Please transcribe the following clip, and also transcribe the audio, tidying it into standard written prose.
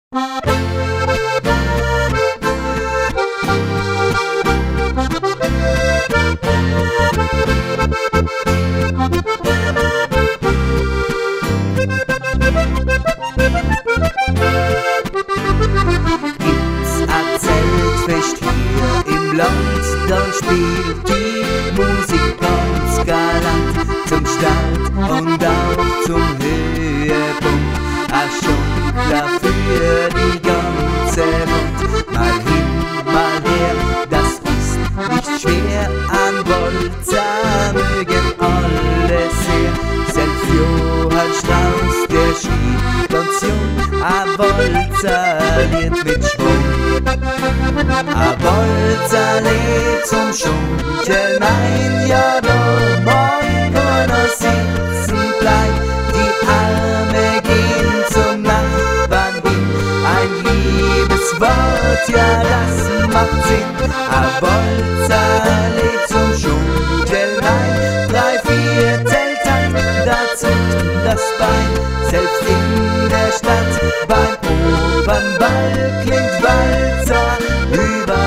Zeltfest hier im Land, dann spielt die Musik ganz galant zum Start und auch zum Höhepunkt. Ach schon klar für die ganze Welt, mal hin, mal her, das ist nicht schwer. An Bolzer mögen alle sehr, selbst Johann Strauss, der schrieb ganz jung, a Bolzer Lied mit Schwung. A Bolzer Lied zum Schunkeln, nein, ja doch, morgen kann er sitzen bleiben, die Arme gehen zum Nachbarn hin, ein Liebeswort, ja das macht Sinn. A Bolzer Lied zum Schunkeln, nein, 3/4 Takt, da zuckt das Bein, selbst in der Stadt, beim Opernball klingt Walzer über